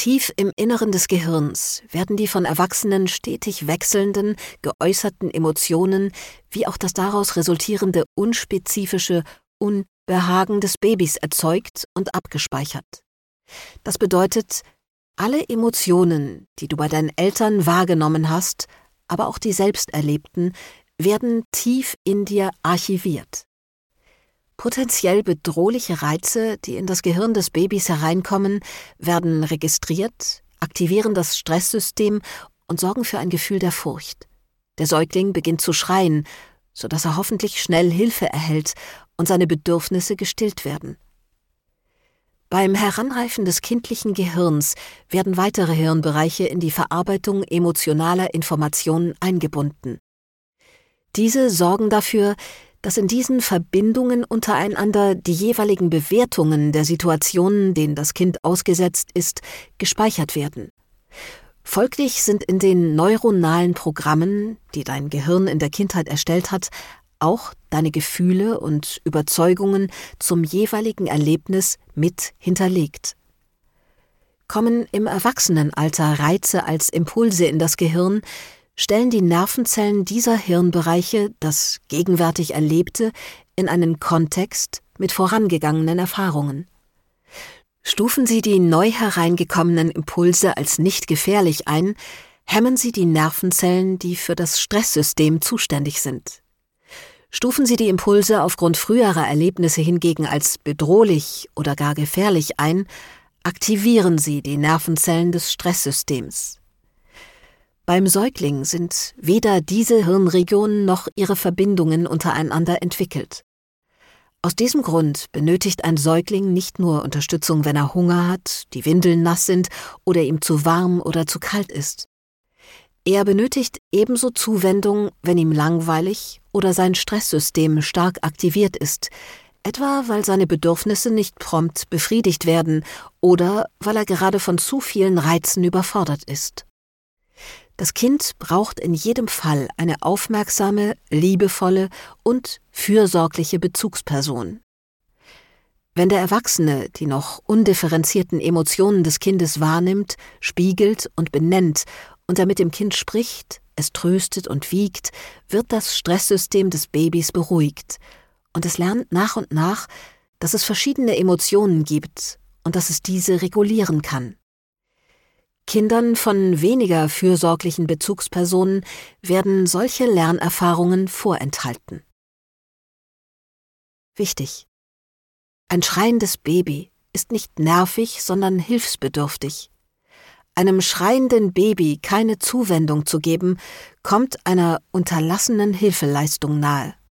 Tief im Inneren des Gehirns werden die von Erwachsenen stetig wechselnden, geäußerten Emotionen wie auch das daraus resultierende unspezifische Unbehagen des Babys erzeugt und abgespeichert. Das bedeutet, alle Emotionen, die du bei deinen Eltern wahrgenommen hast, aber auch die selbst erlebten, werden tief in dir archiviert. Potenziell bedrohliche Reize, die in das Gehirn des Babys hereinkommen, werden registriert, aktivieren das Stresssystem und sorgen für ein Gefühl der Furcht. Der Säugling beginnt zu schreien, sodass er hoffentlich schnell Hilfe erhält und seine Bedürfnisse gestillt werden. Beim Heranreifen des kindlichen Gehirns werden weitere Hirnbereiche in die Verarbeitung emotionaler Informationen eingebunden. Diese sorgen dafür, dass in diesen Verbindungen untereinander die jeweiligen Bewertungen der Situationen, denen das Kind ausgesetzt ist, gespeichert werden. Folglich sind in den neuronalen Programmen, die dein Gehirn in der Kindheit erstellt hat, auch deine Gefühle und Überzeugungen zum jeweiligen Erlebnis mit hinterlegt. Kommen im Erwachsenenalter Reize als Impulse in das Gehirn, stellen die Nervenzellen dieser Hirnbereiche das gegenwärtig Erlebte in einen Kontext mit vorangegangenen Erfahrungen. Stufen sie die neu hereingekommenen Impulse als nicht gefährlich ein, hemmen sie die Nervenzellen, die für das Stresssystem zuständig sind. Stufen sie die Impulse aufgrund früherer Erlebnisse hingegen als bedrohlich oder gar gefährlich ein, aktivieren sie die Nervenzellen des Stresssystems. Beim Säugling sind weder diese Hirnregionen noch ihre Verbindungen untereinander entwickelt. Aus diesem Grund benötigt ein Säugling nicht nur Unterstützung, wenn er Hunger hat, die Windeln nass sind oder ihm zu warm oder zu kalt ist. Er benötigt ebenso Zuwendung, wenn ihm langweilig oder sein Stresssystem stark aktiviert ist, etwa weil seine Bedürfnisse nicht prompt befriedigt werden oder weil er gerade von zu vielen Reizen überfordert ist. Das Kind braucht in jedem Fall eine aufmerksame, liebevolle und fürsorgliche Bezugsperson. Wenn der Erwachsene die noch undifferenzierten Emotionen des Kindes wahrnimmt, spiegelt und benennt und er mit dem Kind spricht, es tröstet und wiegt, wird das Stresssystem des Babys beruhigt und es lernt nach und nach, dass es verschiedene Emotionen gibt und dass es diese regulieren kann. Kindern von weniger fürsorglichen Bezugspersonen werden solche Lernerfahrungen vorenthalten. Wichtig: Ein schreiendes Baby ist nicht nervig, sondern hilfsbedürftig. Einem schreienden Baby keine Zuwendung zu geben, kommt einer unterlassenen Hilfeleistung nahe.